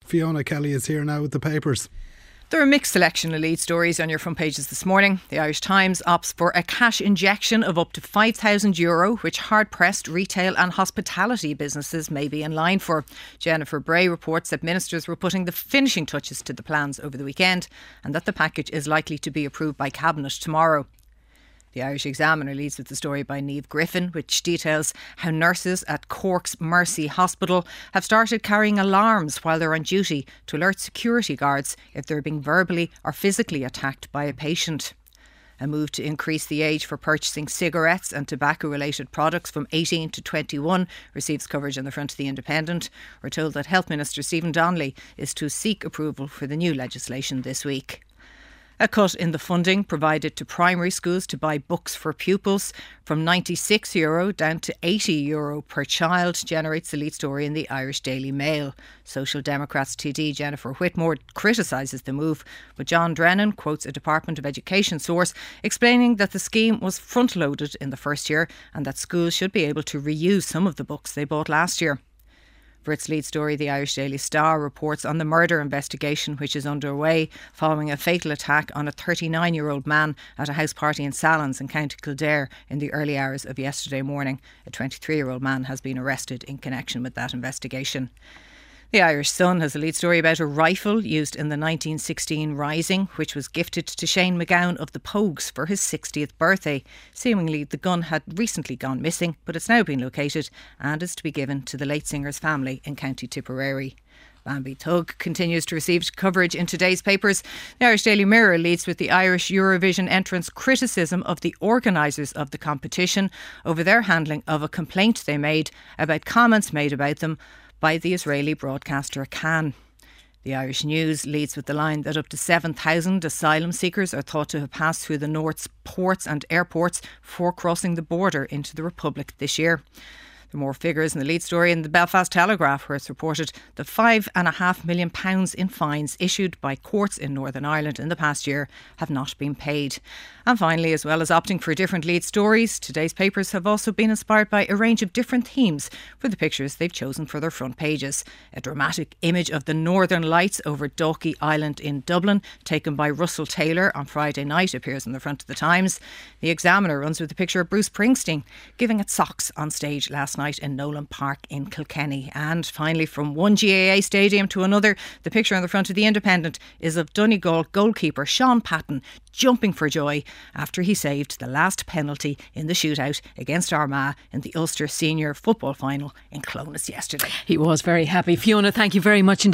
Fiona Kelly is here now with the papers. There are a mixed selection of lead stories on your front pages this morning. The Irish Times opts for a cash injection of up to €5,000, which hard-pressed retail and hospitality businesses may be in line for. Jennifer Bray reports that ministers were putting the finishing touches to the plans over the weekend and that the package is likely to be approved by Cabinet tomorrow. The Irish Examiner leads with the story by Niamh Griffin, which details how nurses at Cork's Mercy Hospital have started carrying alarms while they're on duty to alert security guards if they're being verbally or physically attacked by a patient. A move to increase the age for purchasing cigarettes and tobacco-related products from 18 to 21 receives coverage on the front of The Independent. We're told that Health Minister Stephen Donnelly is to seek approval for the new legislation this week. A cut in the funding provided to primary schools to buy books for pupils from €96 down to €80 per child generates the lead story in the Irish Daily Mail. Social Democrats TD Jennifer Whitmore criticises the move, but John Drennan quotes a Department of Education source explaining that the scheme was front-loaded in the first year and that schools should be able to reuse some of the books they bought last year. For its lead story, the Irish Daily Star reports on the murder investigation which is underway following a fatal attack on a 39-year-old man at a house party in Sallins in County Kildare in the early hours of yesterday morning. A 23-year-old man has been arrested in connection with that investigation. The Irish Sun has a lead story about a rifle used in the 1916 Rising, which was gifted to Shane MacGowan of the Pogues for his 60th birthday. Seemingly, the gun had recently gone missing, but it's now been located and is to be given to the late singer's family in County Tipperary. Bambi Thug continues to receive coverage in today's papers. The Irish Daily Mirror leads with the Irish Eurovision entrants' criticism of the organisers of the competition over their handling of a complaint they made about comments made about them by the Israeli broadcaster Kan. The Irish News leads with the line that up to 7,000 asylum seekers are thought to have passed through the North's ports and airports before crossing the border into the Republic this year. There are more figures in the lead story in the Belfast Telegraph, where it's reported that £5.5 million in fines issued by courts in Northern Ireland in the past year have not been paid. And finally, as well as opting for different lead stories, today's papers have also been inspired by a range of different themes for the pictures they've chosen for their front pages. A dramatic image of the Northern Lights over Dalkey Island in Dublin, taken by Russell Taylor on Friday night, appears on the front of the Times. The Examiner runs with a picture of Bruce Springsteen giving it socks on stage last night in Nolan Park in Kilkenny. And finally, from one GAA stadium to another, the picture on the front of The Independent is of Donegal goalkeeper Sean Patton jumping for joy after he saved the last penalty in the shootout against Armagh in the Ulster Senior Football Final in Clones yesterday. He was very happy. Fiona, thank you very much indeed.